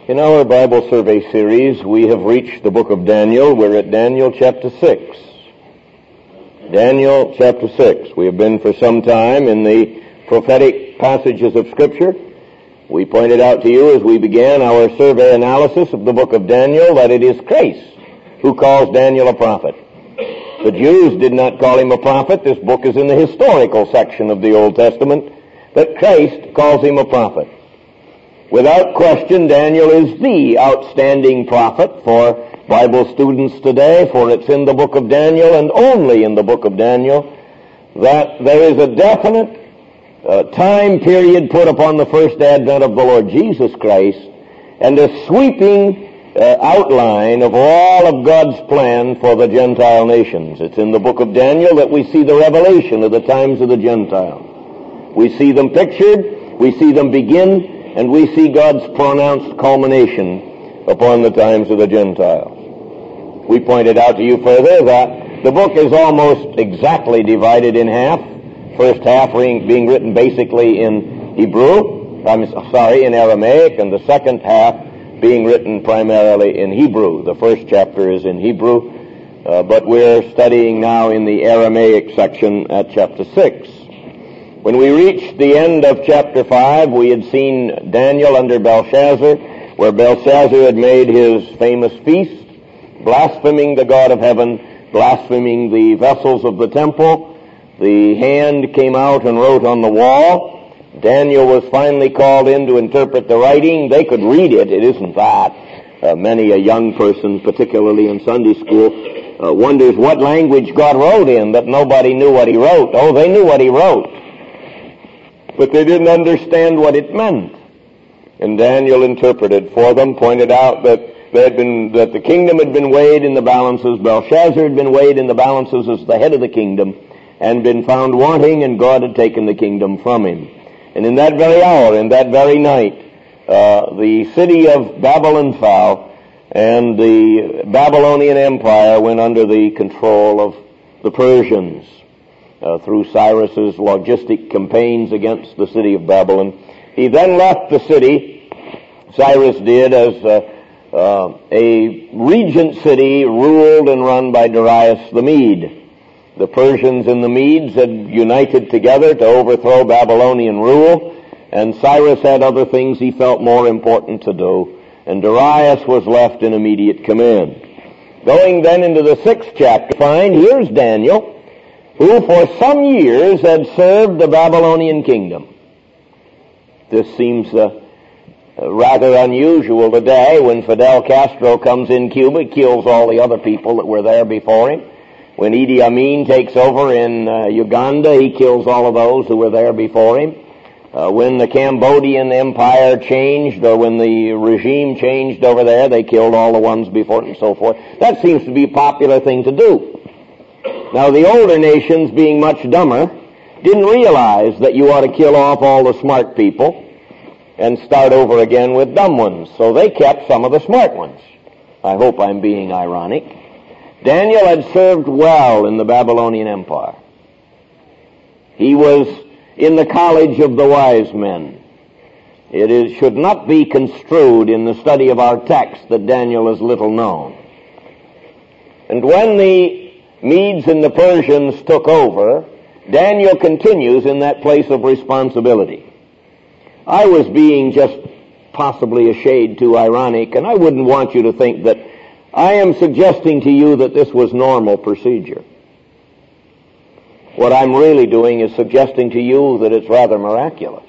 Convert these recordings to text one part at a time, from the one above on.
In our Bible survey series, we have reached the book of Daniel. We're at Daniel chapter 6. Daniel chapter 6. We have been for some time in the prophetic passages of Scripture. We pointed out to you as we began our survey analysis of the book of Daniel that it is Christ who calls Daniel a prophet. The Jews did not call him a prophet. This book is in the historical section of the Old Testament, but Christ calls him a prophet. Without question, Daniel is the outstanding prophet for Bible students today, for it's in the book of Daniel and only in the book of Daniel that there is a definite time period put upon the first advent of the Lord Jesus Christ and a sweeping outline of all of God's plan for the Gentile nations. It's in the book of Daniel that we see the revelation of the times of the Gentiles. We see them pictured, we see them begin, and we see God's pronounced culmination upon the times of the Gentiles. We pointed out to you further that the book is almost exactly divided in half. First half being written basically in in Aramaic, and the second half being written primarily in Hebrew. The first chapter is in Hebrew, but we're studying now in the Aramaic section at chapter 6. When we reached the end of chapter 5, we had seen Daniel under Belshazzar, where Belshazzar had made his famous feast, blaspheming the God of heaven, blaspheming the vessels of the temple. The hand came out and wrote on the wall. Daniel was finally called in to interpret the writing. They could read it. It isn't that. Many a young person, particularly in Sunday school, wonders what language God wrote in, that nobody knew what he wrote. Oh, they knew what he wrote, but they didn't understand what it meant. And Daniel interpreted for them, pointed out that the kingdom had been weighed in the balances. Belshazzar had been weighed in the balances as the head of the kingdom and been found wanting, and God had taken the kingdom from him. And in that very hour, in that very night, the city of Babylon fell, and the Babylonian Empire went under the control of the Persians. Through Cyrus's logistic campaigns against the city of Babylon. He then left the city, Cyrus did, as a regent city ruled and run by Darius the Mede. The Persians and the Medes had united together to overthrow Babylonian rule, and Cyrus had other things he felt more important to do, and Darius was left in immediate command. Going then into the 6th chapter, find here's Daniel, who for some years had served the Babylonian kingdom. This seems rather unusual today when Fidel Castro comes in Cuba, kills all the other people that were there before him. When Idi Amin takes over in Uganda, he kills all of those who were there before him. When the Cambodian empire changed, or when the regime changed over there, they killed all the ones before it and so forth. That seems to be a popular thing to do. Now, the older nations, being much dumber, didn't realize that you ought to kill off all the smart people and start over again with dumb ones. So they kept some of the smart ones. I hope I'm being ironic. Daniel had served well in the Babylonian Empire. He was in the college of the wise men. It should not be construed in the study of our text that Daniel is little known. And when the Medes and the Persians took over, Daniel continues in that place of responsibility. I was being just possibly a shade too ironic, and I wouldn't want you to think that I am suggesting to you that this was normal procedure. What I'm really doing is suggesting to you that it's rather miraculous.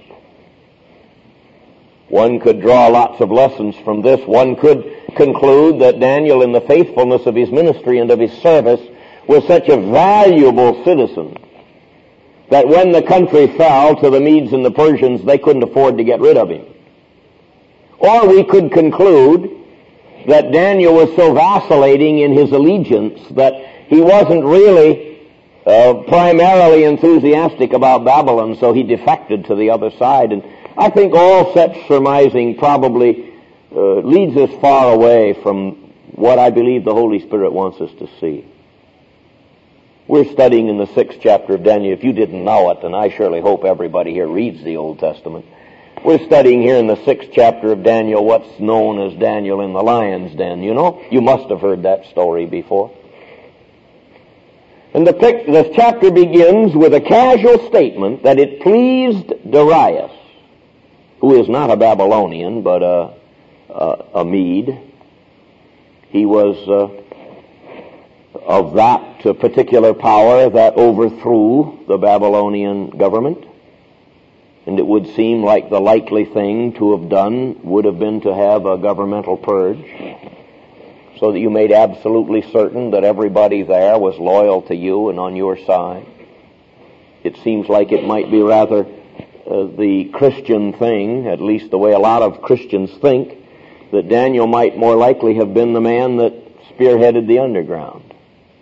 One could draw lots of lessons from this. One could conclude that Daniel, in the faithfulness of his ministry and of his service, was such a valuable citizen that when the country fell to the Medes and the Persians, they couldn't afford to get rid of him. Or we could conclude that Daniel was so vacillating in his allegiance that he wasn't really primarily enthusiastic about Babylon, so he defected to the other side. And I think all such surmising probably leads us far away from what I believe the Holy Spirit wants us to see. We're studying in the 6th chapter of Daniel. If you didn't know it, and I surely hope everybody here reads the Old Testament, We're studying here in the 6th chapter of Daniel what's known as Daniel in the lion's den. You know, you must have heard that story before. And the chapter begins with a casual statement that it pleased Darius, who is not a Babylonian, but a Mede. He was of that particular power that overthrew the Babylonian government. And it would seem like the likely thing to have done would have been to have a governmental purge, so that you made absolutely certain that everybody there was loyal to you and on your side. It seems like it might be rather the Christian thing, at least the way a lot of Christians think, that Daniel might more likely have been the man that spearheaded the underground.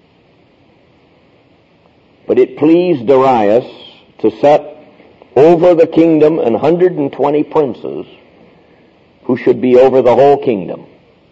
But it pleased Darius to set over the kingdom 120 princes who should be over the whole kingdom.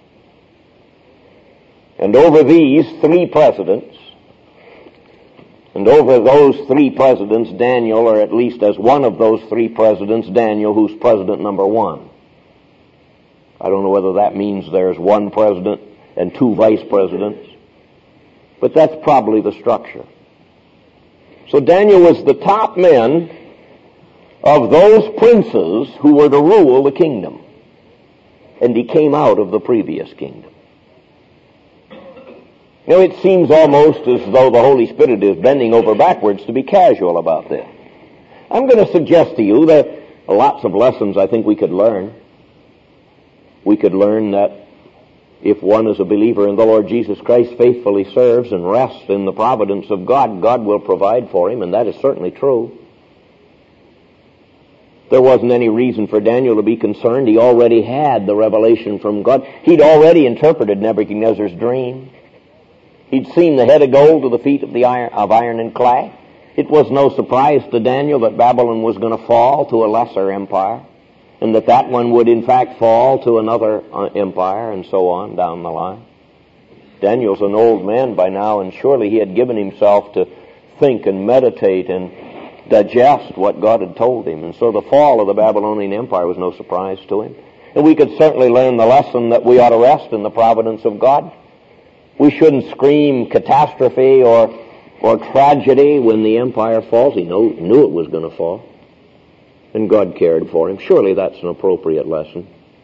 And over these 3 presidents, and over those 3 presidents, Daniel, or at least as one of those 3 presidents, Daniel, who's president number 1. I don't know whether that means there's 1 president and 2 vice presidents, but that's probably the structure. So Daniel was the top man of those princes who were to rule the kingdom. And he came out of the previous kingdom. Now it seems almost as though the Holy Spirit is bending over backwards to be casual about this. I'm going to suggest to you that lots of lessons I think we could learn. We could learn that if one is a believer in the Lord Jesus Christ, faithfully serves and rests in the providence of God, God will provide for him, and that is certainly true. There wasn't any reason for Daniel to be concerned. He already had the revelation from God. He'd already interpreted Nebuchadnezzar's dream. He'd seen the head of gold to the feet of iron and clay. It was no surprise to Daniel that Babylon was going to fall to a lesser empire, and that one would in fact fall to another empire, and so on down the line. Daniel's an old man by now, and surely he had given himself to think and meditate and digest what God had told him. And so the fall of the Babylonian Empire was no surprise to him. And we could certainly learn the lesson that we ought to rest in the providence of God. We shouldn't scream catastrophe or tragedy when the empire falls. He knew it was going to fall. And God cared for him. Surely that's an appropriate lesson.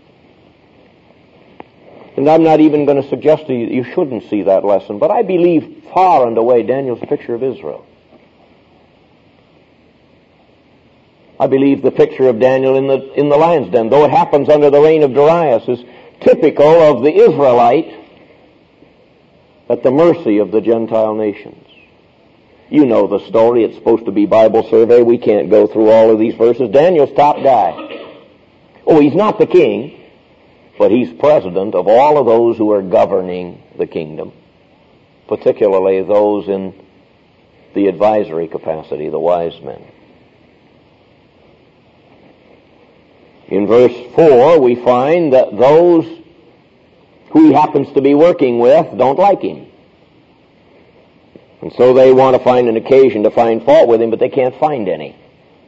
And I'm not even going to suggest to you you shouldn't see that lesson, but I believe far and away Daniel's a picture of Israel. I believe the picture of Daniel in the lion's den, though it happens under the reign of Darius, is typical of the Israelite at the mercy of the Gentile nations. You know the story. It's supposed to be Bible survey. We can't go through all of these verses. Daniel's top guy. Oh, he's not the king, but he's president of all of those who are governing the kingdom, particularly those in the advisory capacity, the wise men. In verse 4, we find that those who he happens to be working with don't like him. And so they want to find an occasion to find fault with him, but they can't find any.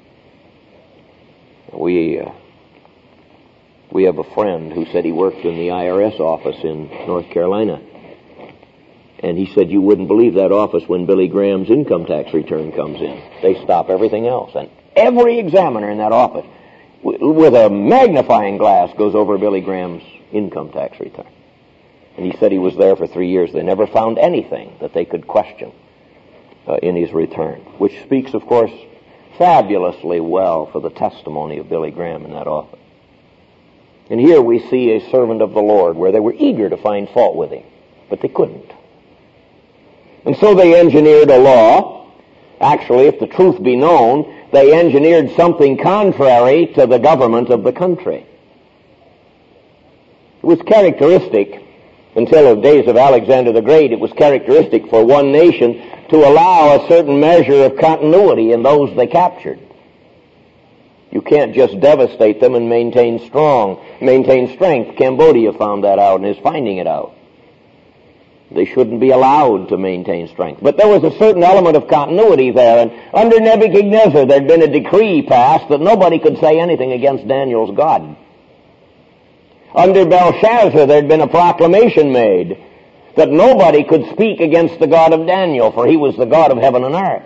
We have a friend who said he worked in the IRS office in North Carolina. And he said you wouldn't believe that office when Billy Graham's income tax return comes in. They stop everything else. And every examiner in that office, with a magnifying glass, goes over Billy Graham's income tax return. And he said he was there for 3 years. They never found anything that they could question in his return, which speaks, of course, fabulously well for the testimony of Billy Graham in that office. And here we see a servant of the Lord where they were eager to find fault with him, but they couldn't. And so they engineered a law. Actually, if the truth be known, they engineered something contrary to the government of the country. It was characteristic, until the days of Alexander the Great, it was characteristic for one nation to allow a certain measure of continuity in those they captured. You can't just devastate them and maintain strength. Cambodia found that out and is finding it out. They shouldn't be allowed to maintain strength. But there was a certain element of continuity there, and under Nebuchadnezzar there had been a decree passed that nobody could say anything against Daniel's God. Under Belshazzar there had been a proclamation made that nobody could speak against the God of Daniel, for he was the God of heaven and earth.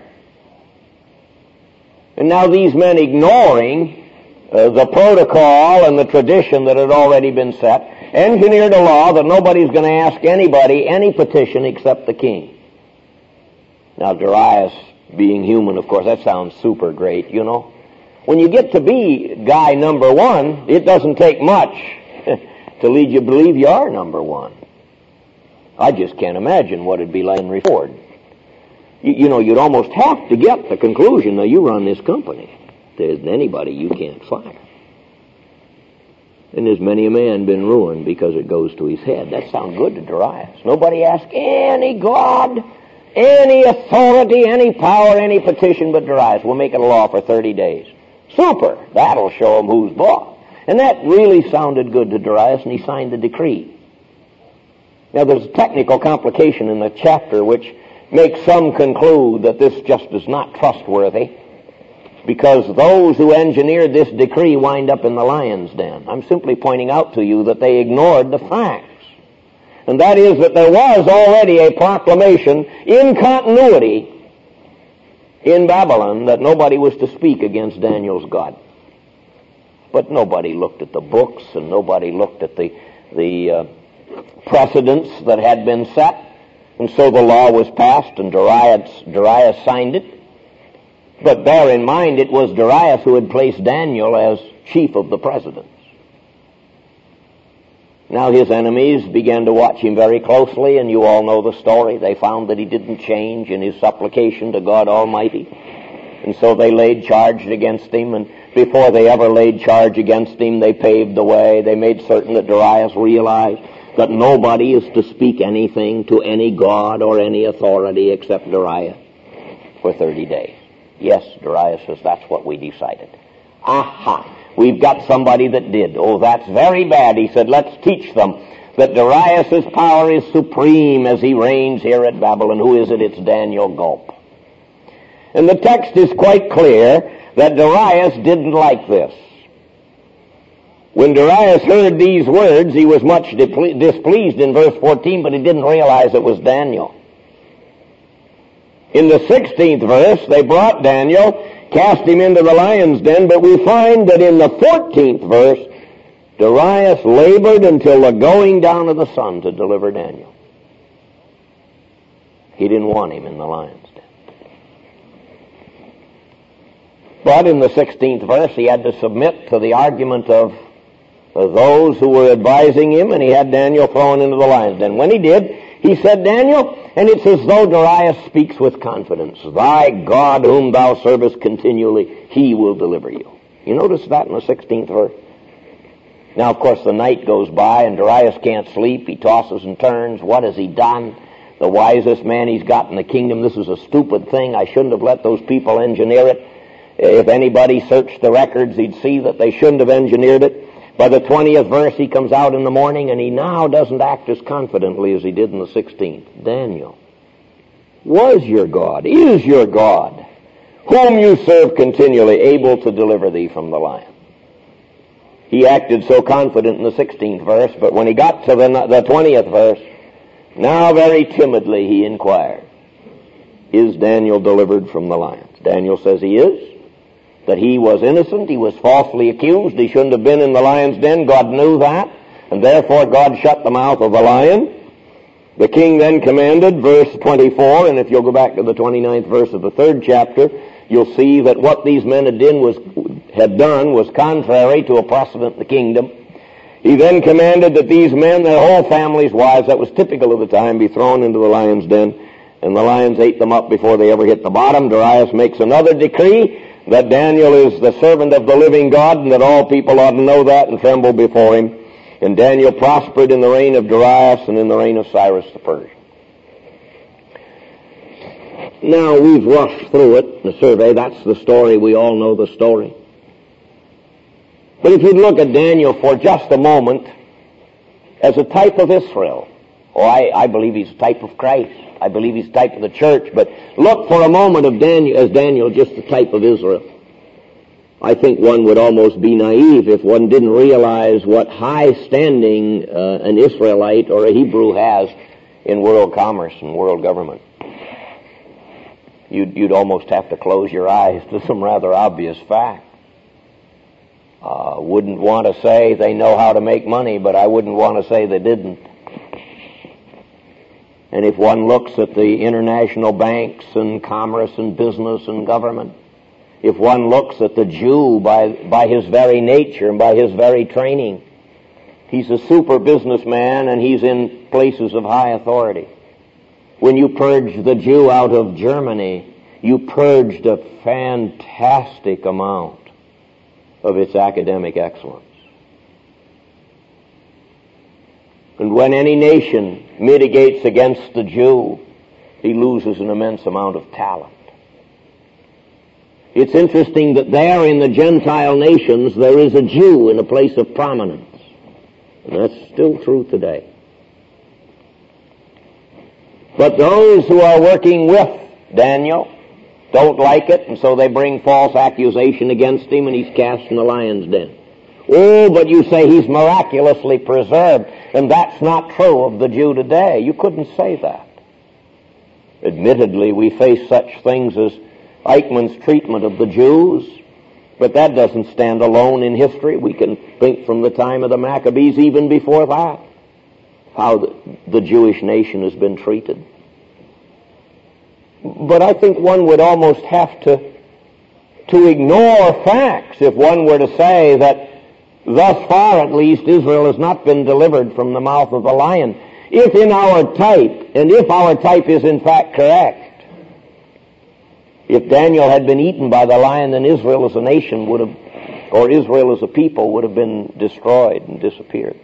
And now these men, ignoring the protocol and the tradition that had already been set, engineered a law that nobody's going to ask anybody any petition except the king. Now Darius, being human, of course, that sounds super great, you know. When you get to be guy number one, it doesn't take much to lead you to believe you are number one. I just can't imagine what it'd be like in Henry Ford. You know, you'd almost have to get the conclusion, now you run this company. There isn't anybody you can't fire. And there's many a man been ruined because it goes to his head. That sounds good to Darius. Nobody asked any God, any authority, any power, any petition but Darius. We'll make it a law for 30 days. Super! That'll show him who's boss. And that really sounded good to Darius, and he signed the decree. Now there's a technical complication in the chapter which makes some conclude that this just is not trustworthy, because those who engineered this decree wind up in the lion's den. I'm simply pointing out to you that they ignored the facts. And that is that there was already a proclamation in continuity in Babylon that nobody was to speak against Daniel's God. But nobody looked at the books, and nobody looked at the precedents that had been set. And so the law was passed, and Darius signed it. But bear in mind, it was Darius who had placed Daniel as chief of the presidents. Now his enemies began to watch him very closely, and you all know the story. They found that he didn't change in his supplication to God Almighty. And so they laid charge against him, and before they ever laid charge against him, they paved the way. They made certain that Darius realized that nobody is to speak anything to any god or any authority except Darius for 30 days. Yes, Darius says, that's what we decided. Aha! We've got somebody that did. Oh, that's very bad. He said, let's teach them that Darius's power is supreme as he reigns here at Babylon. Who is it? It's Daniel Gulp. And the text is quite clear that Darius didn't like this. When Darius heard these words, he was much displeased in verse 14, but he didn't realize it was Daniel. In the 16th verse, they brought Daniel, cast him into the lion's den, but we find that in the 14th verse, Darius labored until the going down of the sun to deliver Daniel. He didn't want him in the lion's den. But in the 16th verse, he had to submit to the argument of those who were advising him, and he had Daniel thrown into the lion's den. When he did, he said, Daniel, and it's as though Darius speaks with confidence, thy God whom thou servest continually, he will deliver you. You notice that in the 16th verse? Now, of course, the night goes by, and Darius can't sleep. He tosses and turns. What has he done? The wisest man he's got in the kingdom. This is a stupid thing. I shouldn't have let those people engineer it. If anybody searched the records, he'd see that they shouldn't have engineered it. By the 20th verse, he comes out in the morning, and he now doesn't act as confidently as he did in the 16th. Daniel, was your God, is your God, whom you serve continually, able to deliver thee from the lion? He acted so confident in the 16th verse, but when he got to the 20th verse, now very timidly he inquired, is Daniel delivered from the lions? Daniel says he is. That he was innocent, he was falsely accused, he shouldn't have been in the lion's den. God knew that, and therefore God shut the mouth of the lion. The king then commanded, verse 24, and if you'll go back to the 29th verse of the 3rd chapter, you'll see that what these men had done was contrary to a precedent in the kingdom. He then commanded that these men, their whole families, wives, that was typical of the time, be thrown into the lion's den, and the lions ate them up before they ever hit the bottom. Darius makes another decree that Daniel is the servant of the living God, and that all people ought to know that and tremble before him. And Daniel prospered in the reign of Darius and in the reign of Cyrus the Persian. Now, we've rushed through it, the survey. That's the story. We all know the story. But if you'd look at Daniel for just a moment as a type of Israel, Oh, I believe he's a type of Christ. I believe he's a type of the church. But look for a moment of Daniel, just the type of Israel. I think one would almost be naive if one didn't realize what high standing an Israelite or a Hebrew has in world commerce and world government. You'd almost have to close your eyes to some rather obvious fact. Wouldn't want to say they know how to make money, but I wouldn't want to say they didn't. And if one looks at the international banks and commerce and business and government, if one looks at the Jew by his very nature and by his very training, he's a super businessman and he's in places of high authority. When you purge the Jew out of Germany, you purged a fantastic amount of its academic excellence. And when any nation mitigates against the Jew, he loses an immense amount of talent. It's interesting that there in the Gentile nations there is a Jew in a place of prominence. And that's still true today. But those who are working with Daniel don't like it, and so they bring false accusation against him, and he's cast in the lion's den. Oh, but you say he's miraculously preserved, and that's not true of the Jew today. You couldn't say that. Admittedly, we face such things as Eichmann's treatment of the Jews, but that doesn't stand alone in history. We can think from the time of the Maccabees, even before that, how the Jewish nation has been treated. But I think one would almost have to ignore facts if one were to say that thus far at least Israel has not been delivered from the mouth of the lion. If in our type, and if our type is in fact correct, if Daniel had been eaten by the lion, then Israel as a nation would have, or Israel as a people would have been destroyed and disappeared.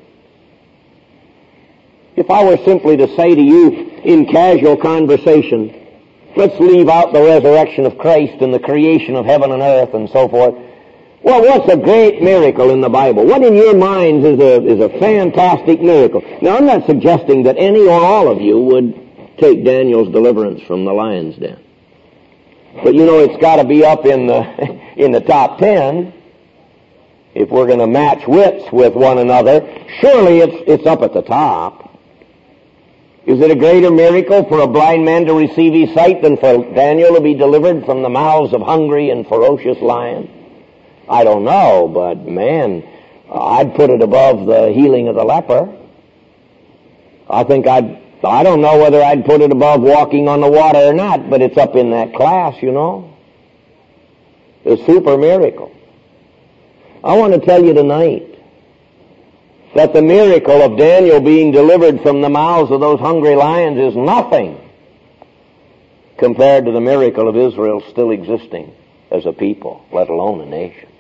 If I were simply to say to you in casual conversation, let's leave out the resurrection of Christ and the creation of heaven and earth and so forth. Well, what's a great miracle in the Bible? What in your minds is a fantastic miracle? Now, I'm not suggesting that any or all of you would take Daniel's deliverance from the lion's den. But you know, it's got to be up in the top 10. If we're going to match wits with one another, surely it's up at the top. Is it a greater miracle for a blind man to receive his sight than for Daniel to be delivered from the mouths of hungry and ferocious lions? I don't know, but man, I'd put it above the healing of the leper. I don't know whether I'd put it above walking on the water or not, but it's up in that class, you know. A super miracle. I want to tell you tonight that the miracle of Daniel being delivered from the mouths of those hungry lions is nothing compared to the miracle of Israel still existing as a people, let alone a nation.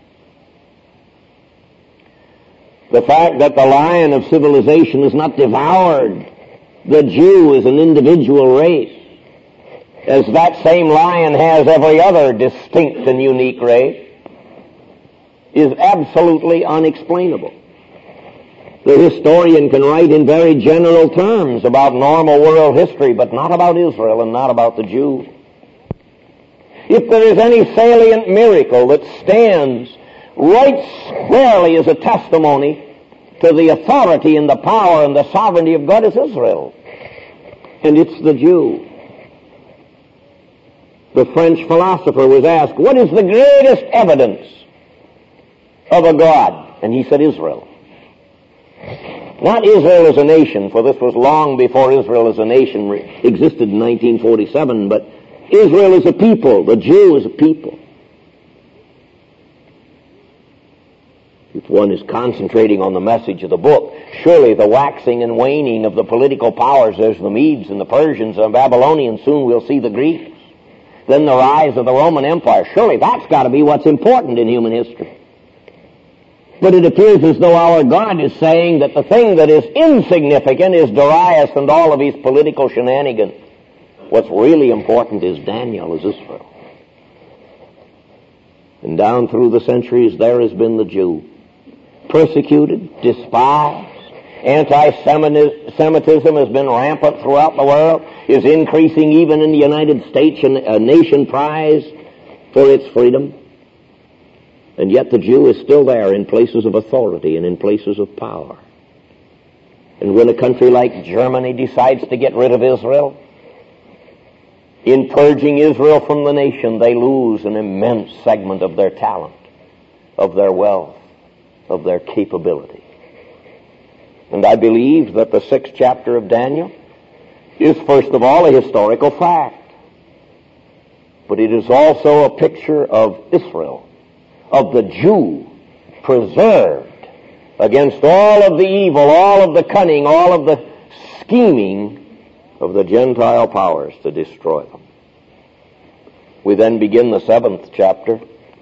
The fact that the lion of civilization is not devoured the Jew as an individual race, as that same lion has every other distinct and unique race, is absolutely unexplainable. The historian can write in very general terms about normal world history, but not about Israel and not about the Jew. If there is any salient miracle that stands right squarely as a testimony to the authority and the power and the sovereignty of God, is Israel. And it's the Jew. The French philosopher was asked, what is the greatest evidence of a God? And he said, Israel. Not Israel as a nation, for this was long before Israel as a nation existed in 1947, but Israel as a people, the Jew as a people. If one is concentrating on the message of the book, surely the waxing and waning of the political powers, there's the Medes and the Persians and the Babylonians, soon we'll see the Greeks. Then the rise of the Roman Empire, surely that's got to be what's important in human history. But it appears as though our God is saying that the thing that is insignificant is Darius and all of his political shenanigans. What's really important is Daniel, is Israel. And down through the centuries there has been the Jew, persecuted, despised, Anti-Semitism has been rampant throughout the world, is increasing even in the United States, a nation prized for its freedom. And yet the Jew is still there in places of authority and in places of power. And when a country like Germany decides to get rid of Israel, in purging Israel from the nation, they lose an immense segment of their talent, of their wealth, of their capability. And I believe that the 6th chapter of Daniel is, first of all, a historical fact. But it is also a picture of Israel, of the Jew, preserved against all of the evil, all of the cunning, all of the scheming of the Gentile powers to destroy them. We then begin the 7th chapter.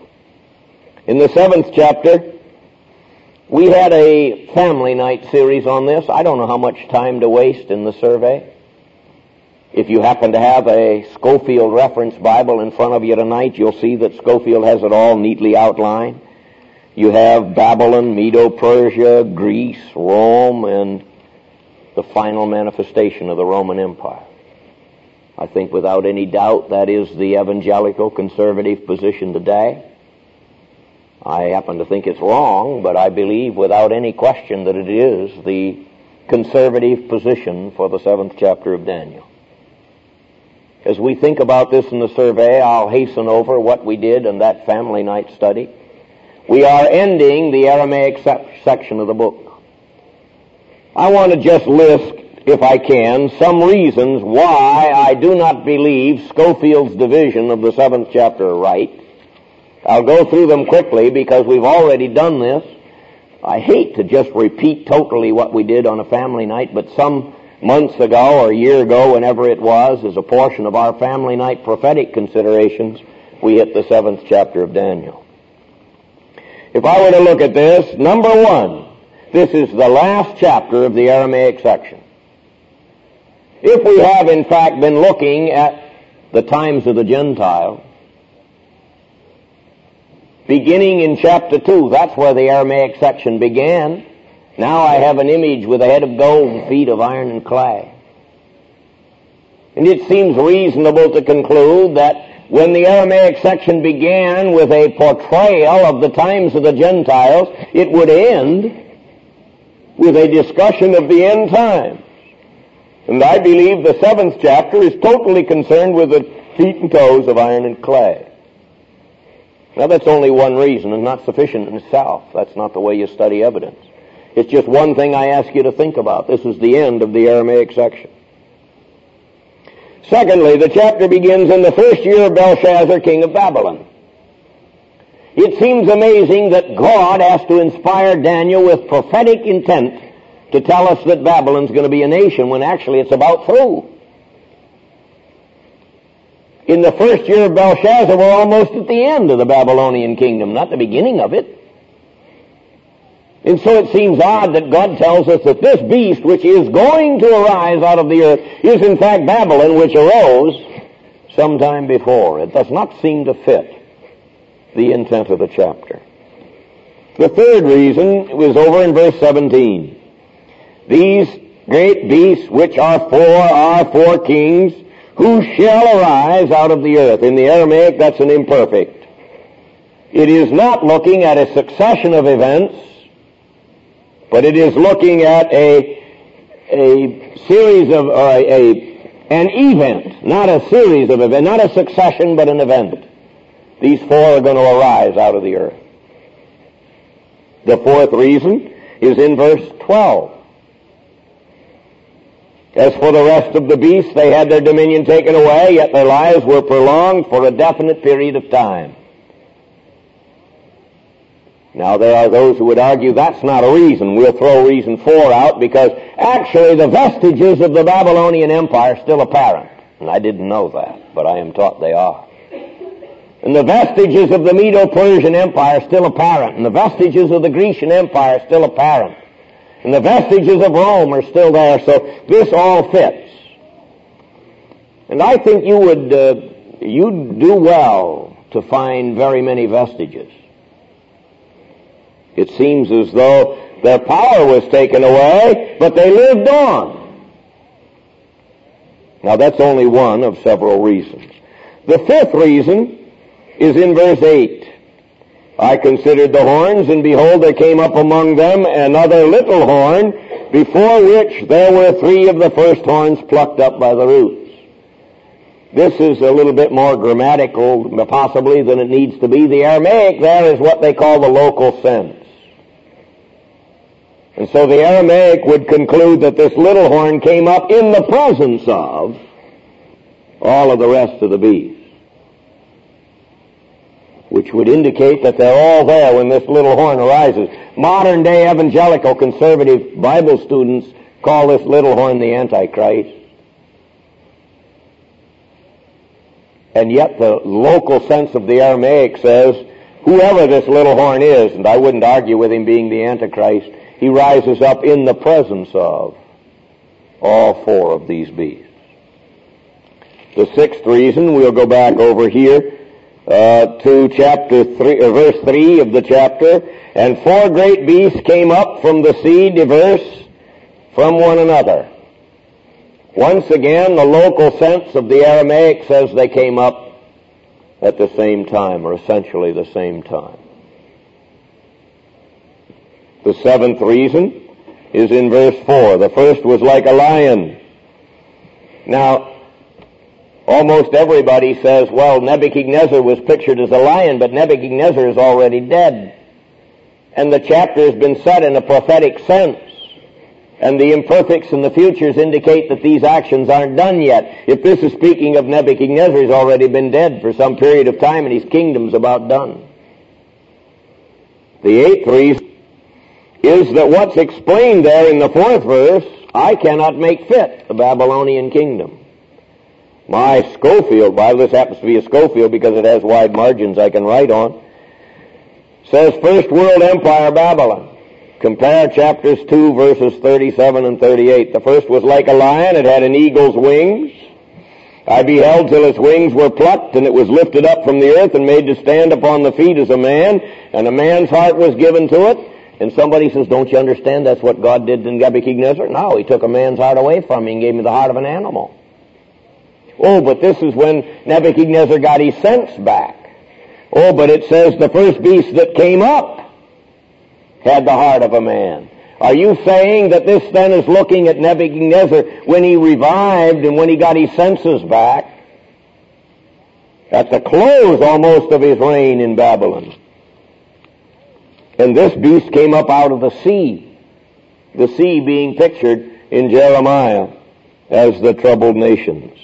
In the 7th chapter, we had a family night series on this. I don't know how much time to waste in the survey. If you happen to have a Scofield Reference Bible in front of you tonight, you'll see that Scofield has it all neatly outlined. You have Babylon, Medo-Persia, Greece, Rome, and the final manifestation of the Roman Empire. I think without any doubt that is the evangelical conservative position today. I happen to think it's wrong, but I believe without any question that it is the conservative position for the 7th chapter of Daniel. As we think about this in the survey, I'll hasten over what we did in that family night study. We are ending the Aramaic section of the book. I want to just list, if I can, some reasons why I do not believe Scofield's division of the 7th chapter are right. I'll go through them quickly because we've already done this. I hate to just repeat totally what we did on a family night, but some months ago or a year ago, whenever it was, as a portion of our family night prophetic considerations, we hit the 7th chapter of Daniel. If I were to look at this, number one, this is the last chapter of the Aramaic section. If we have in fact been looking at the times of the Gentiles, beginning in chapter 2, that's where the Aramaic section began. Now I have an image with a head of gold and feet of iron and clay. And it seems reasonable to conclude that when the Aramaic section began with a portrayal of the times of the Gentiles, it would end with a discussion of the end times. And I believe the 7th chapter is totally concerned with the feet and toes of iron and clay. Now that's only one reason and not sufficient in itself. That's not the way you study evidence. It's just one thing I ask you to think about. This is the end of the Aramaic section. Secondly, the chapter begins in the first year of Belshazzar, king of Babylon. It seems amazing that God has to inspire Daniel with prophetic intent to tell us that Babylon's going to be a nation when actually it's about through. In the first year of Belshazzar, we're almost at the end of the Babylonian kingdom, not the beginning of it. And so it seems odd that God tells us that this beast which is going to arise out of the earth is in fact Babylon, which arose sometime before. It does not seem to fit the intent of the chapter. The third reason was over in verse 17. These great beasts which are four kings who shall arise out of the earth. In the Aramaic, that's an imperfect. It is not looking at a succession of events, but it is looking at a series of, an event, not a series of events, not a succession, but an event. These four are going to arise out of the earth. The fourth reason is in verse 12. As for the rest of the beasts, they had their dominion taken away, yet their lives were prolonged for a definite period of time. Now, there are those who would argue that's not a reason. We'll throw reason 4 out because actually the vestiges of the Babylonian Empire are still apparent. And I didn't know that, but I am taught they are. And the vestiges of the Medo-Persian Empire are still apparent. And the vestiges of the Grecian Empire are still apparent. And the vestiges of Rome are still there. So this all fits. And I think you'd do well to find very many vestiges. It seems as though Their power was taken away, but they lived on. Now that's only one of several reasons. The fifth reason is in verse 8. I considered the horns, and behold, there came up among them another little horn, before which there were 3 of the first horns plucked up by the roots. This is a little bit more grammatical, possibly, than it needs to be. The Aramaic there is what they call the local sense. And so the Aramaic would conclude that this little horn came up in the presence of all of the rest of the beasts, which would indicate that they're all there when this little horn arises. Modern-day evangelical conservative Bible students call this little horn the Antichrist. And yet the local sense of the Aramaic says, whoever this little horn is, and I wouldn't argue with him being the Antichrist, he rises up in the presence of all 4 of these beasts. The sixth reason, we'll go back over here to chapter 3, verse 3 of the chapter. And 4 great beasts came up from the sea, diverse from one another. Once again, the local sense of the Aramaic says they came up at the same time, or essentially the same time. The seventh reason is in verse 4. The first was like a lion. Now, almost everybody says, well, Nebuchadnezzar was pictured as a lion, but Nebuchadnezzar is already dead. And the chapter has been set in a prophetic sense. And the imperfects and the futures indicate that these actions aren't done yet. If this is speaking of Nebuchadnezzar, he's already been dead for some period of time, and his kingdom's about done. The eighth reason is that what's explained there in the 4th verse, I cannot make fit the Babylonian kingdom. My Schofield Bible, this happens to be a Schofield because it has wide margins I can write on, says First World Empire Babylon. Compare chapters 2, verses 37 and 38. The first was like a lion. It had an eagle's wings. I beheld till its wings were plucked, and it was lifted up from the earth and made to stand upon the feet as a man, and a man's heart was given to it. And somebody says, don't you understand that's what God did to Nebuchadnezzar? No, he took a man's heart away from me and gave me the heart of an animal. Oh, but this is when Nebuchadnezzar got his sense back. Oh, but it says the first beast that came up had the heart of a man. Are you saying that this then is looking at Nebuchadnezzar when he revived and when he got his senses back? At the close almost of his reign in Babylon. And this beast came up out of the sea being pictured in Jeremiah as the troubled nations.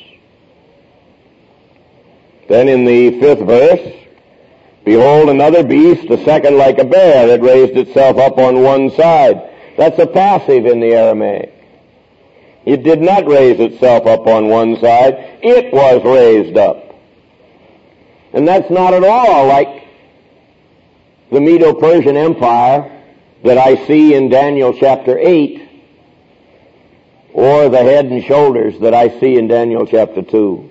Then in the 5th verse, behold, another beast, the second like a bear, it raised itself up on one side. That's a passive in the Aramaic. It did not raise itself up on one side. It was raised up. And that's not at all like the Medo-Persian Empire that I see in Daniel chapter 8, or the head and shoulders that I see in Daniel chapter 2.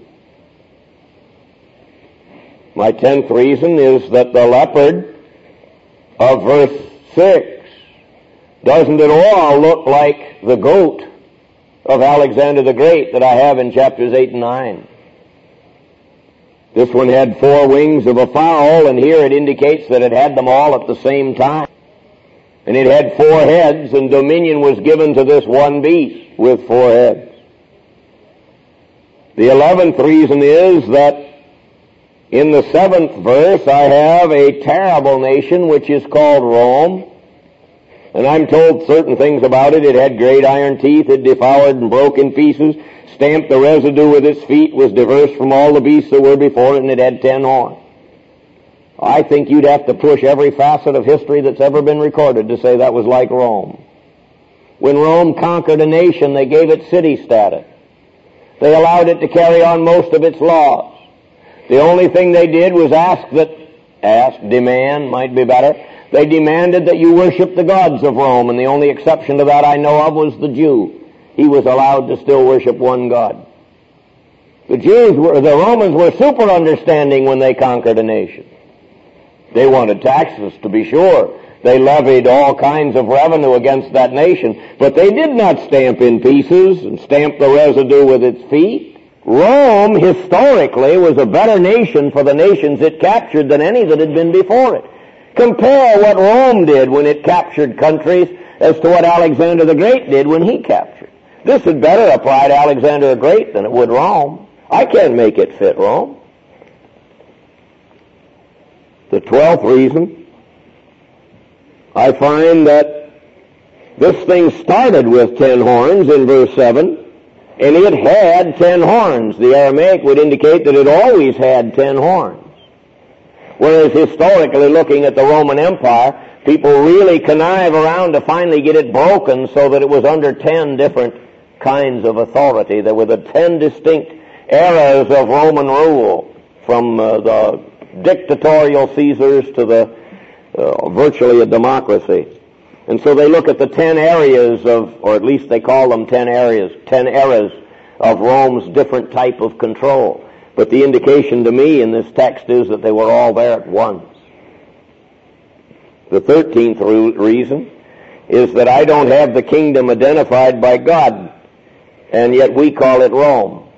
My 10th reason is that the leopard of verse 6 doesn't at all look like the goat of Alexander the Great that I have in chapters 8 and 9. This one had 4 wings of a fowl, and here it indicates that it had them all at the same time. And it had 4 heads, and dominion was given to this one beast with 4 heads. The 11th reason is that in the 7th verse, I have a terrible nation which is called Rome. And I'm told certain things about it. It had great iron teeth. It devoured and broke in pieces, stamped the residue with its feet, was diverse from all the beasts that were before it, and it had 10 horns. I think you'd have to push every facet of history that's ever been recorded to say that was like Rome. When Rome conquered a nation, they gave it city status. They allowed it to carry on most of its laws. The only thing they did was demand might be better. They demanded that you worship the gods of Rome, and the only exception to that I know of was the Jew. He was allowed to still worship one God. The Romans were super understanding when they conquered a nation. They wanted taxes, to be sure. They levied all kinds of revenue against that nation, but they did not stamp in pieces and stamp the residue with its feet. Rome, historically, was a better nation for the nations it captured than any that had been before it. Compare what Rome did when it captured countries as to what Alexander the Great did when he captured. This had better apply to Alexander the Great than it would Rome. I can't make it fit Rome. The 12th reason, I find that this thing started with 10 horns in verse 7, and it had 10 horns. The Aramaic would indicate that it always had 10 horns. Whereas historically, looking at the Roman Empire, people really connive around to finally get it broken so that it was under 10 different kinds of authority. There were the 10 distinct eras of Roman rule, from the dictatorial Caesars to the virtually a democracy. And so they look at the 10 areas of, or at least they call them 10 areas, 10 eras of Rome's different type of control. But the indication to me in this text is that they were all there at once. The 13th reason is that I don't have the kingdom identified by God, and yet we call it Rome.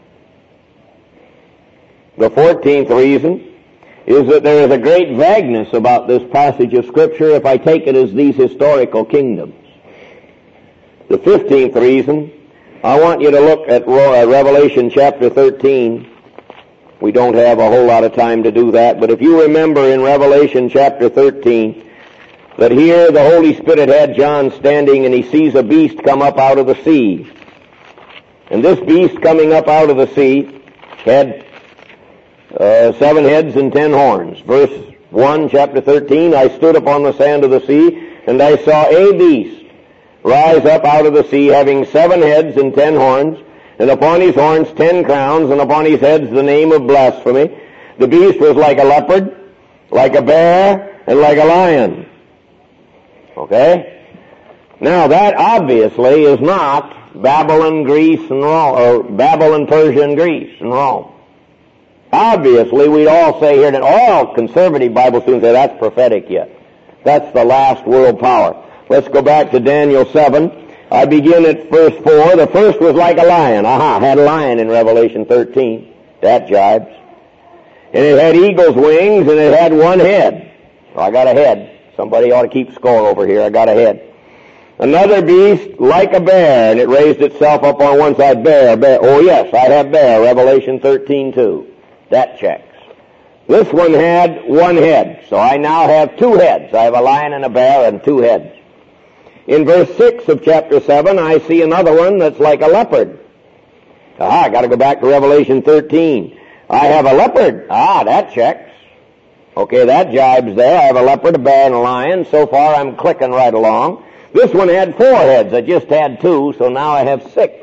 The 14th reason is that there is a great vagueness about this passage of Scripture if I take it as these historical kingdoms. The 15th reason, I want you to look at Revelation chapter 13. We don't have a whole lot of time to do that, but if you remember in Revelation chapter 13, that here the Holy Spirit had John standing and he sees a beast come up out of the sea. And this beast coming up out of the sea had 7 heads and 10 horns. Verse 1, chapter 13, I stood upon the sand of the sea, and I saw a beast rise up out of the sea, having 7 heads and 10 horns, and upon his horns 10 crowns, and upon his heads the name of blasphemy. The beast was like a leopard, like a bear, and like a lion. Okay? Now that obviously is not Babylon, Greece, and Rome, or Babylon, Persia, and Greece, and Rome. Obviously, we'd all say here that all conservative Bible students say that's prophetic yet. That's the last world power. Let's go back to Daniel 7. I begin at verse 4. The first was like a lion. Had a lion in Revelation 13. That jibes. And it had eagle's wings, and it had 1 head. So I got a head. Somebody ought to keep score over here. I got a head. Another beast like a bear, and it raised itself up on one side. Bear. Oh yes, I have bear. Revelation 13:2. That checks. This one had 1 head, so I now have 2 heads. I have a lion and a bear and 2 heads. In verse 6 of chapter 7, I see another one that's like a leopard. I got to go back to Revelation 13. I have a leopard. That checks. Okay, that jibes there. I have a leopard, a bear, and a lion. So far, I'm clicking right along. This one had 4 heads. I just had 2, so now I have 6.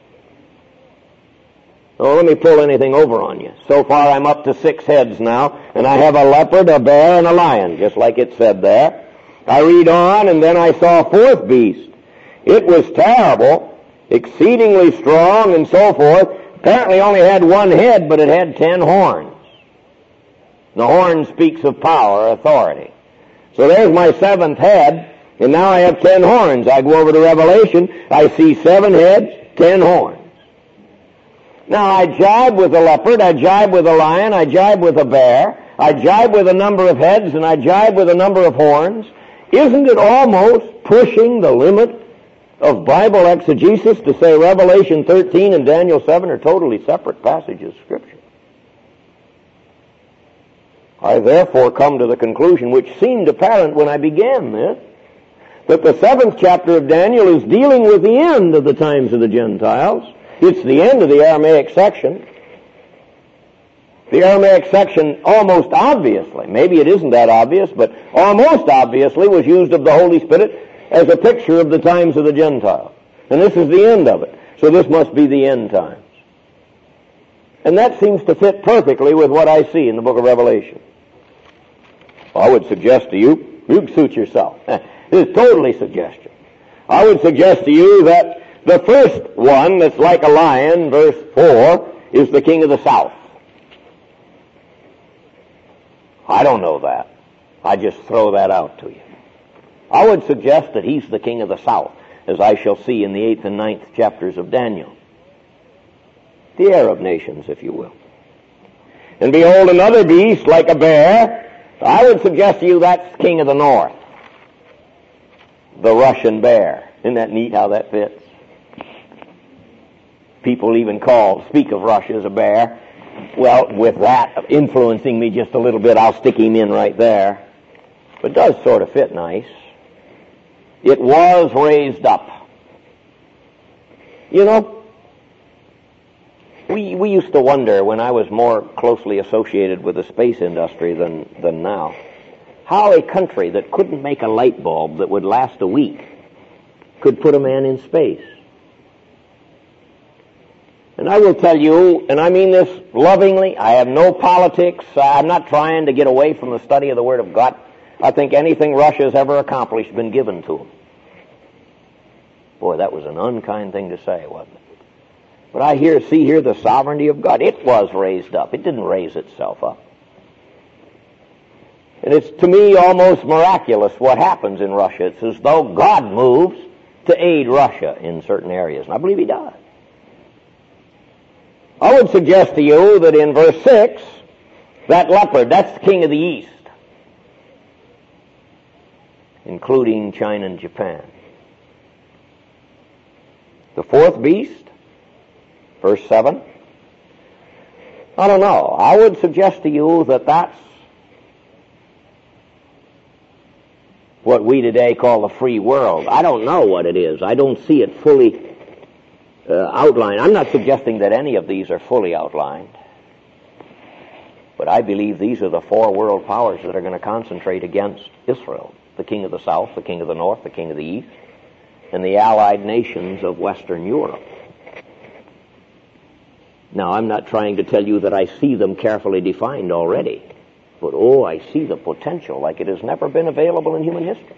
Don't let me pull anything over on you. So far, I'm up to 6 heads now, and I have a leopard, a bear, and a lion, just like it said there. I read on, and then I saw a 4th beast. It was terrible, exceedingly strong, and so forth. Apparently only had 1 head, but it had 10 horns. The horn speaks of power, authority. So there's my 7th head, and now I have 10 horns. I go over to Revelation, I see 7 heads, 10 horns. Now I jibe with a leopard, I jibe with a lion, I jibe with a bear, I jibe with a number of heads, and I jibe with a number of horns. Isn't it almost pushing the limit of Bible exegesis to say Revelation 13 and Daniel 7 are totally separate passages of Scripture? I therefore come to the conclusion, which seemed apparent when I began this, that the 7th chapter of Daniel is dealing with the end of the times of the Gentiles. It's the end of the Aramaic section. The Aramaic section almost obviously, maybe it isn't that obvious, but almost obviously was used of the Holy Spirit as a picture of the times of the Gentiles. And this is the end of it. So this must be the end times. And that seems to fit perfectly with what I see in the book of Revelation. I would suggest to you, you can suit yourself. This is totally suggestion. I would suggest to you that the first one that's like a lion, verse 4, is the king of the south. I don't know that. I just throw that out to you. I would suggest that he's the king of the south, as I shall see in the 8th and 9th chapters of Daniel. The Arab nations, if you will. And behold, another beast like a bear. I would suggest to you that's king of the north. The Russian bear. Isn't that neat how that fits? People even speak of Russia as a bear. Well, with that influencing me just a little bit, I'll stick him in right there. But it does sort of fit nice. It was raised up. You know, we used to wonder, when I was more closely associated with the space industry than now, how a country that couldn't make a light bulb that would last a week could put a man in space. And I will tell you, and I mean this lovingly, I have no politics, I'm not trying to get away from the study of the Word of God. I think anything Russia has ever accomplished has been given to them. Boy, that was an unkind thing to say, wasn't it? But I see here the sovereignty of God. It was raised up. It didn't raise itself up. And it's, to me, almost miraculous what happens in Russia. It's as though God moves to aid Russia in certain areas. And I believe he does. I would suggest to you that in verse 6, that leopard, that's the king of the east, including China and Japan. The fourth beast, verse 7, I don't know. I would suggest to you that that's what we today call the free world. I don't know what it is. I don't see it fully outlined. I'm not suggesting that any of these are fully outlined. But I believe these are the four world powers that are going to concentrate against Israel. The king of the south, the king of the north, the king of the east, and the allied nations of Western Europe. Now, I'm not trying to tell you that I see them carefully defined already. But, I see the potential like it has never been available in human history.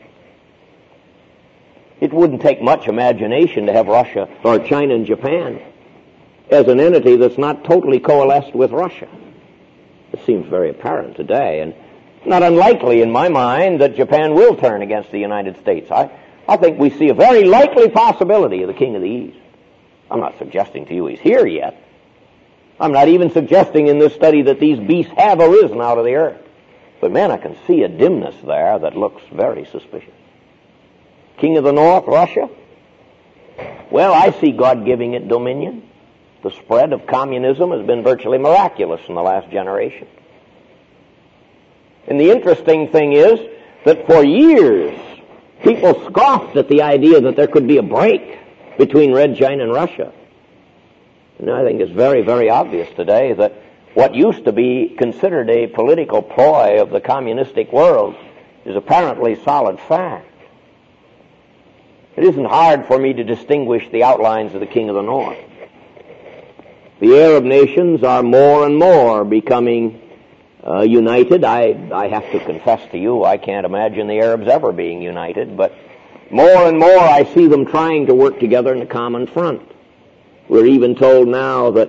It wouldn't take much imagination to have Russia or China and Japan as an entity that's not totally coalesced with Russia. It seems very apparent today, and not unlikely in my mind that Japan will turn against the United States. I think we see a very likely possibility of the king of the east. I'm not suggesting to you he's here yet. I'm not even suggesting in this study that these beasts have arisen out of the earth. But man, I can see a dimness there that looks very suspicious. King of the north, Russia? Well, I see God giving it dominion. The spread of communism has been virtually miraculous in the last generation. And the interesting thing is that for years, people scoffed at the idea that there could be a break between Red China and Russia. And I think it's very, very obvious today that what used to be considered a political ploy of the communistic world is apparently solid fact. It isn't hard for me to distinguish the outlines of the king of the north. The Arab nations are more and more becoming united. I have to confess to you, I can't imagine the Arabs ever being united, but more and more I see them trying to work together in a common front. We're even told now that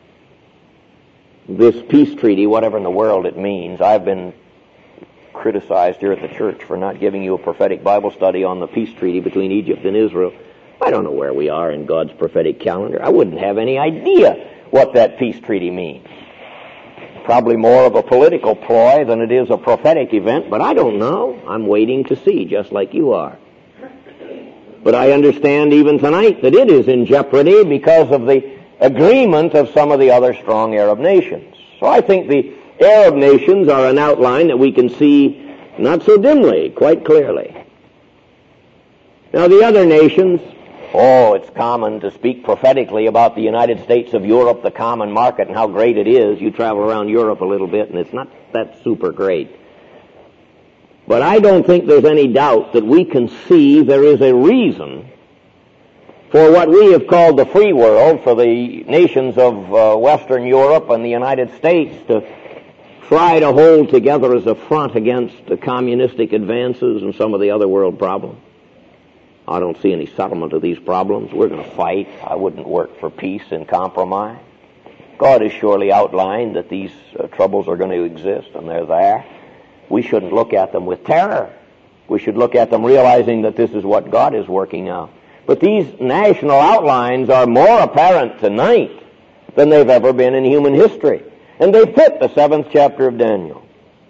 this peace treaty, whatever in the world it means, I've been criticized here at the church for not giving you a prophetic Bible study on the peace treaty between Egypt and Israel. I don't know where we are in God's prophetic calendar. I wouldn't have any idea what that peace treaty means. Probably more of a political ploy than it is a prophetic event, but I don't know. I'm waiting to see, just like you are. But I understand even tonight that it is in jeopardy because of the agreement of some of the other strong Arab nations. So I think the Arab nations are an outline that we can see not so dimly, quite clearly. Now the other nations, it's common to speak prophetically about the United States of Europe, the common market, and how great it is. You travel around Europe a little bit, and it's not that super great. But I don't think there's any doubt that we can see there is a reason for what we have called the free world, for the nations of Western Europe and the United States to try to hold together as a front against the communistic advances and some of the other world problems. I don't see any settlement of these problems. We're going to fight. I wouldn't work for peace and compromise. God has surely outlined that these troubles are going to exist, and they're there. We shouldn't look at them with terror. We should look at them realizing that this is what God is working out. But these national outlines are more apparent tonight than they've ever been in human history. And they fit the 7th chapter of Daniel.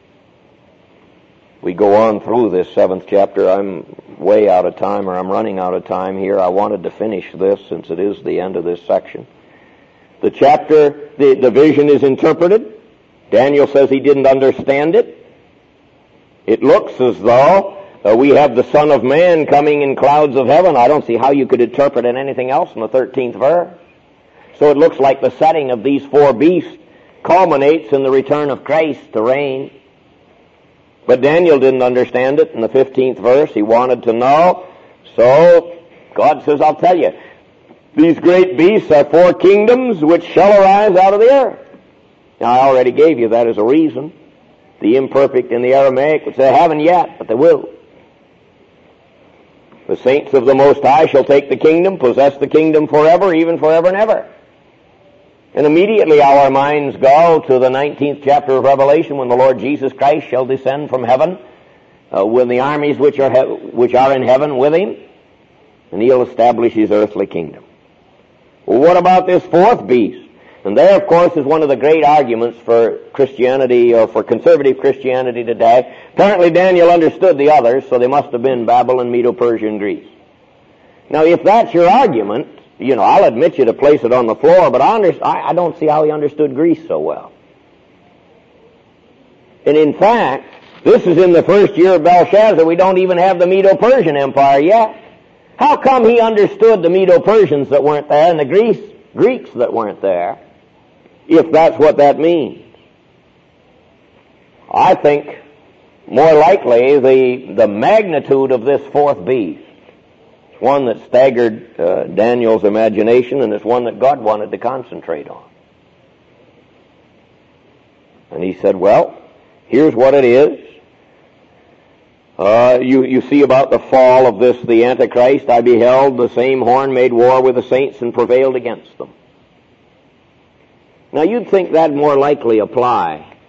We go on through this 7th chapter. I'm way out of time, or I'm running out of time here. I wanted to finish this since it is the end of this section. The chapter, the vision is interpreted. Daniel says he didn't understand it. It looks as though we have the Son of Man coming in clouds of heaven. I don't see how you could interpret it anything else in the 13th verse. So it looks like the setting of these 4 beasts culminates in the return of Christ to reign. But Daniel didn't understand it in the 15th verse. He wanted to know. So God says, I'll tell you, these great beasts are 4 kingdoms which shall arise out of the earth. Now, I already gave you that as a reason. The imperfect in the Aramaic would say, they haven't yet, but they will. The saints of the Most High shall take the kingdom, possess the kingdom forever, even forever and ever. And immediately our minds go to the 19th chapter of Revelation, when the Lord Jesus Christ shall descend from heaven with the armies which are in heaven with him, and he'll establish his earthly kingdom. Well, what about this 4th beast? And there, of course, is one of the great arguments for Christianity, or for conservative Christianity today. Apparently Daniel understood the others, so they must have been Babylon, Medo-Persia, and Greece. Now, if that's your argument, I'll admit you to place it on the floor, but I don't see how he understood Greece so well. And in fact, this is in the first year of Belshazzar. We don't even have the Medo-Persian Empire yet. How come he understood the Medo-Persians that weren't there and the Greeks that weren't there, if that's what that means? I think more likely the magnitude of this 4th beast, one that staggered Daniel's imagination, and it's one that God wanted to concentrate on. And he said, well, here's what it is. You see about the fall of this, the Antichrist. I beheld the same horn made war with the saints and prevailed against them. Now you'd think that'd more likely apply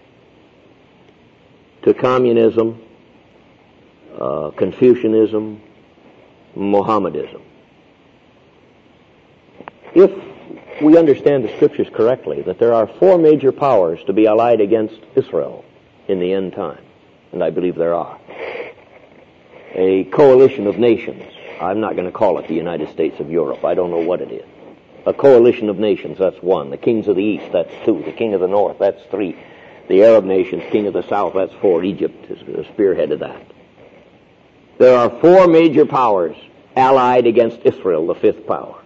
to communism, Confucianism, Mohammedism. If we understand the Scriptures correctly, that there are 4 major powers to be allied against Israel in the end time, and I believe there are. A coalition of nations. I'm not going to call it the United States of Europe. I don't know what it is. A coalition of nations, that's 1. The kings of the east, that's 2. The king of the north, that's 3. The Arab nations, king of the south, that's 4. Egypt is the spearhead of that. There are 4 major powers allied against Israel, the 5th power.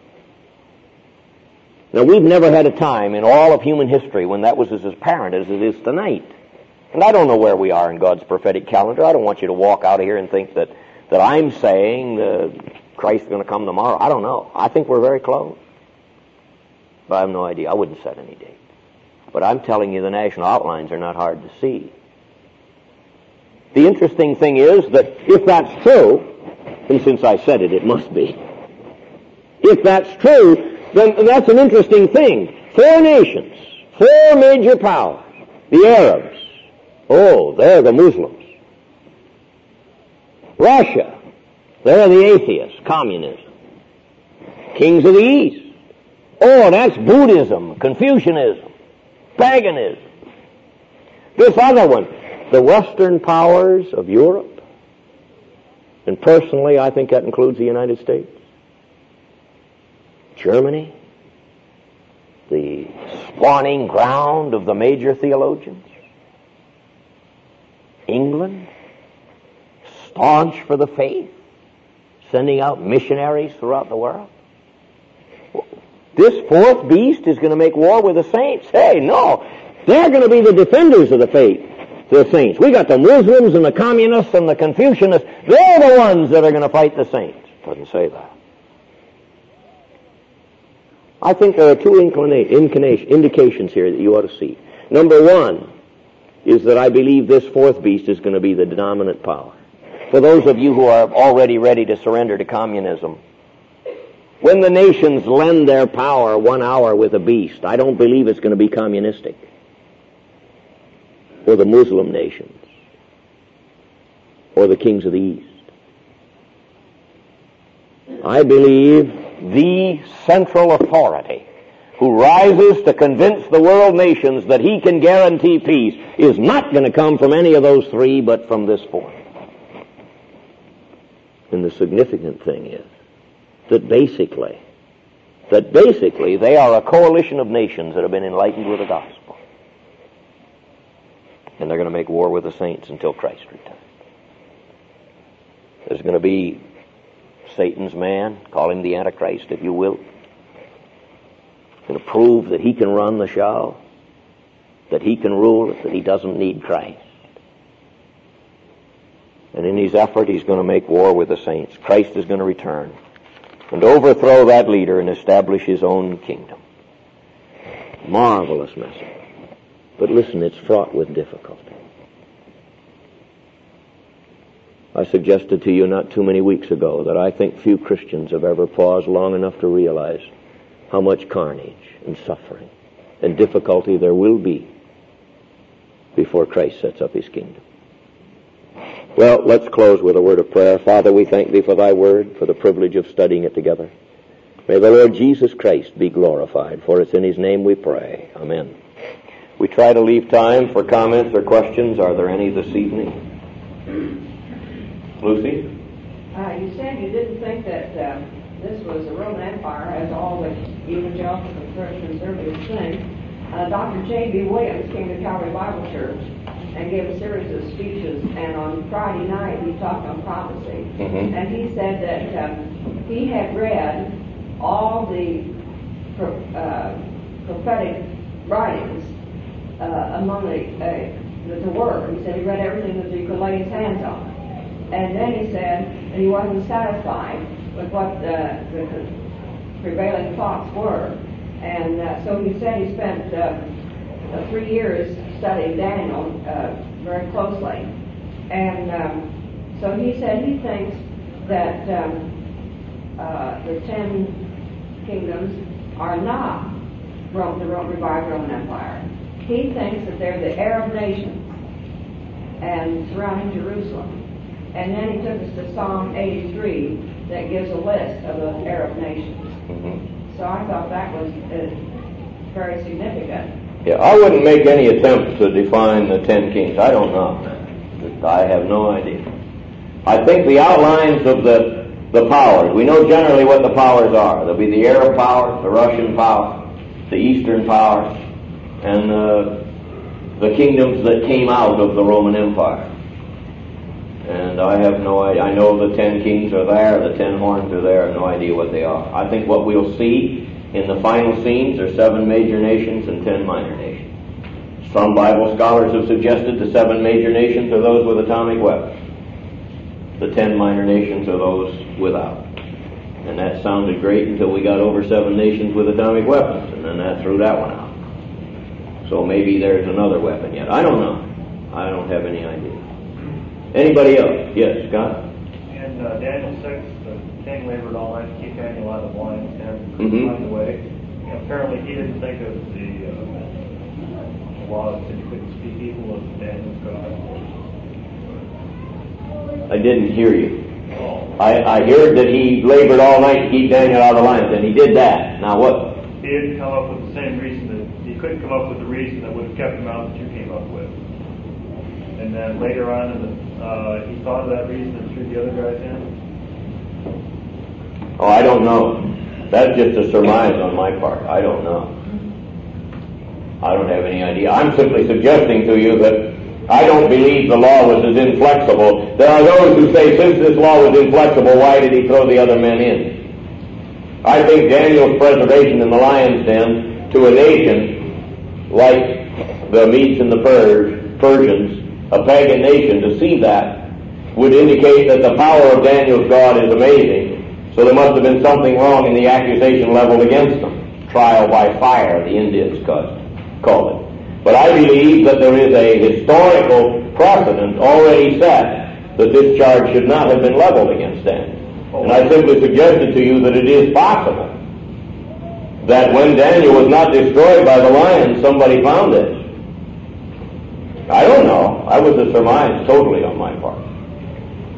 Now, we've never had a time in all of human history when that was as apparent as it is tonight. And I don't know where we are in God's prophetic calendar. I don't want you to walk out of here and think that I'm saying Christ is going to come tomorrow. I don't know. I think we're very close. But I have no idea. I wouldn't set any date. But I'm telling you, the national outlines are not hard to see. The interesting thing is that if that's true, and since I said it, it must be. If that's true, then that's an interesting thing. 4 nations, 4 major powers. The Arabs. Oh, they're the Muslims. Russia. They're the atheists, communism. Kings of the East. Oh, that's Buddhism, Confucianism, paganism. This other one, the Western powers of Europe. And personally, I think that includes the United States. Germany, the spawning ground of the major theologians. England, staunch for the faith, sending out missionaries throughout the world. This 4th beast is going to make war with the saints. Hey, no, they're going to be the defenders of the faith, the saints. We got the Muslims and the communists and the Confucianists. They're the ones that are going to fight the saints. Doesn't say that. I think there are 2 indications here that you ought to see. Number 1 is that I believe this 4th beast is going to be the dominant power. For those of you who are already ready to surrender to communism, when the nations lend their power 1 hour with a beast, I don't believe it's going to be communistic. Or the Muslim nations. Or the kings of the East. I believe the central authority who rises to convince the world nations that he can guarantee peace is not going to come from any of those three, but from this fourth. And the significant thing is that basically they are a coalition of nations that have been enlightened with the gospel. And they're going to make war with the saints until Christ returns. There's going to be Satan's man, call him the Antichrist if you will, going to prove that he can run the show, that he can rule it, that he doesn't need Christ. And in his effort, he's going to make war with the saints. Christ is going to return and overthrow that leader and establish his own kingdom. Marvelous message. But listen, it's fraught with difficulty. I suggested to you not too many weeks ago that I think few Christians have ever paused long enough to realize how much carnage and suffering and difficulty there will be before Christ sets up his kingdom. Well, let's close with a word of prayer. Father, we thank thee for thy word, for the privilege of studying it together. May the Lord Jesus Christ be glorified, for it's in his name we pray. Amen. We try to leave time for comments or questions. Are there any this evening? Lucy? You said you didn't think that this was the Roman Empire, as all the evangelical and conservatives think. Dr. J.B. Williams came to Calvary Bible Church and gave a series of speeches, and on Friday night he talked on prophecy. Mm-hmm. And he said that he had read all the prophetic writings among the Word. He said he read everything that he could lay his hands on. And then he said that he wasn't satisfied with what the prevailing thoughts were. And so he said he spent 3 years studying Daniel very closely. And so he said he thinks that the 10 kingdoms are not the revived Roman Empire. He thinks that they're the Arab nations and surrounding Jerusalem. And then he took us to Psalm 83 that gives a list of the Arab nations. Mm-hmm. So I thought that was very significant. Yeah, I wouldn't make any attempt to define the 10 kings. I don't know. I have no idea. I think the outlines of the powers, we know generally what the powers are. There'll be the Arab power, the Russian power, the Eastern power, and the kingdoms that came out of the Roman Empire. And I have no idea. I know the 10 kings are there, the 10 horns are there. I have no idea what they are. I think what we'll see in the final scenes are 7 major nations and 10 minor nations. Some Bible scholars have suggested the 7 major nations are those with atomic weapons. The 10 minor nations are those without. And that sounded great until we got over 7 nations with atomic weapons, and then that threw that one out. So maybe there's another weapon yet. I don't know. I don't have any idea. Anybody else? Yes, Scott? In Daniel 6, the king labored all night to keep Daniel out of the lions and Mm-hmm. find a way. And apparently he didn't think of the law that said you couldn't speak evil of Daniel's God. I didn't hear you. I heard that he labored all night to keep Daniel out of the lions, and he did that. Now what? He didn't come up with the same reason he couldn't come up with the reason that would have kept him out that you came up with. And then later on, he thought of that reason and threw the other guys in. Oh, I don't know. That's just a surmise on my part. I don't know. I don't have any idea. I'm simply suggesting to you that I don't believe the law was as inflexible. There are those who say, since this law was inflexible, why did he throw the other men in? I think Daniel's preservation in the lion's den to a nation like the Medes and the Persians, a pagan nation, to see that would indicate that the power of Daniel's God is amazing. So there must have been something wrong in the accusation leveled against them. Trial by fire, the Indians called it. But I believe that there is a historical precedent already set that this charge should not have been leveled against Daniel. And I simply suggested to you that it is possible that when Daniel was not destroyed by the lions, somebody found this. I don't know. I was a surmise totally on my part.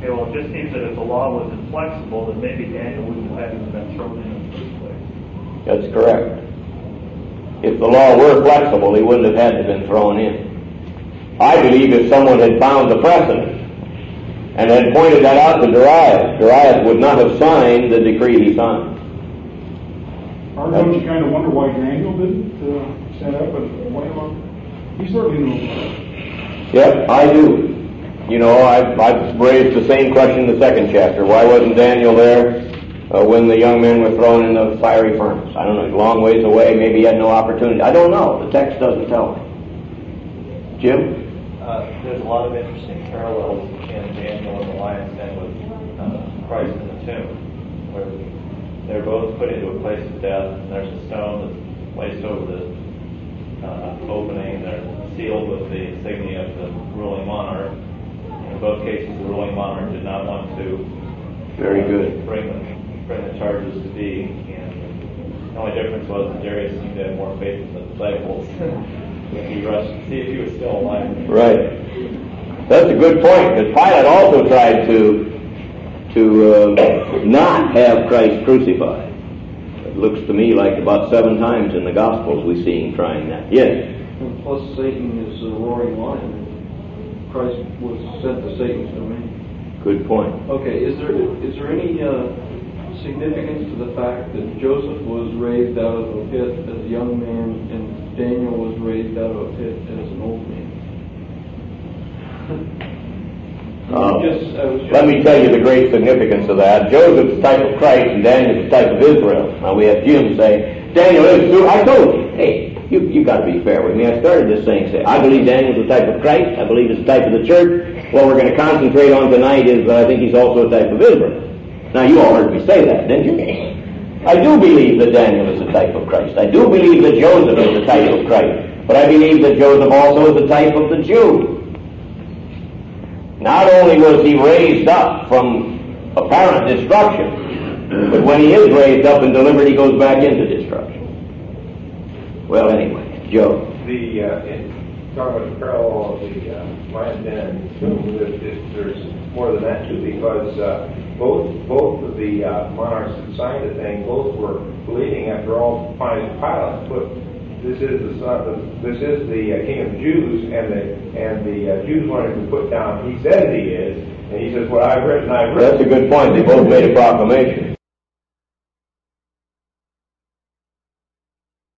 Okay, well, it just seems that if the law was inflexible, then maybe Daniel wouldn't have had to have been thrown in the first place. That's correct. If the law were flexible, he wouldn't have had to have been thrown in. I believe if someone had found the precedent and had pointed that out to Darius would not have signed the decree he signed. Or don't you kind of wonder why Daniel didn't stand up and point him on? He certainly knows. Yep, I do. You know, I've raised the same question in the second chapter. Why wasn't Daniel there when the young men were thrown in the fiery furnace? I don't know, he's a long ways away, maybe he had no opportunity. I don't know, the text doesn't tell me. Jim? There's a lot of interesting parallels in Daniel and the lion's den with Christ in the tomb, where they're both put into a place of death, and there's a stone that's placed over the opening, and they're sealed with the insignia of the ruling monarch. In both cases, the ruling monarch did not want to Very good. bring the charges to be, and the only difference was that Darius seemed to have more faith in the disciples. He rushed to see if he was still alive. Right. That's a good point, because Pilate also tried to not have Christ crucified. It looks to me like about 7 times in the Gospels we see him trying that. Yes? And plus Satan is a roaring lion. Christ was sent to Satan's domain. Good point. Okay, is there any significance to the fact that Joseph was raised out of a pit as a young man and Daniel was raised out of a pit as an old man? Let me tell you the great significance of that. Joseph's the type of Christ and Daniel's the type of Israel. Now we have Jim say, Daniel is true. I told you. Hey, you got to be fair with me. I started this thing saying, I believe Daniel's the type of Christ. I believe he's the type of the church. What we're going to concentrate on tonight is that I think he's also a type of Israel. Now you all heard me say that, didn't you? I do believe that Daniel is a type of Christ. I do believe that Joseph is the type of Christ. But I believe that Joseph also is the type of the Jew. Not only was he raised up from apparent destruction, but when he is raised up and delivered, he goes back into destruction. Well, anyway, Joe. Talking about the parallel of the lion's den and the tomb, there's more than that too, because both of the monarchs that signed the thing, both were believing, after all, Pilate put this is the King of the Jews, and the Jews wanted to put down. He says he is, and he says, "What I've written, I've written." That's a good point. They both made a proclamation.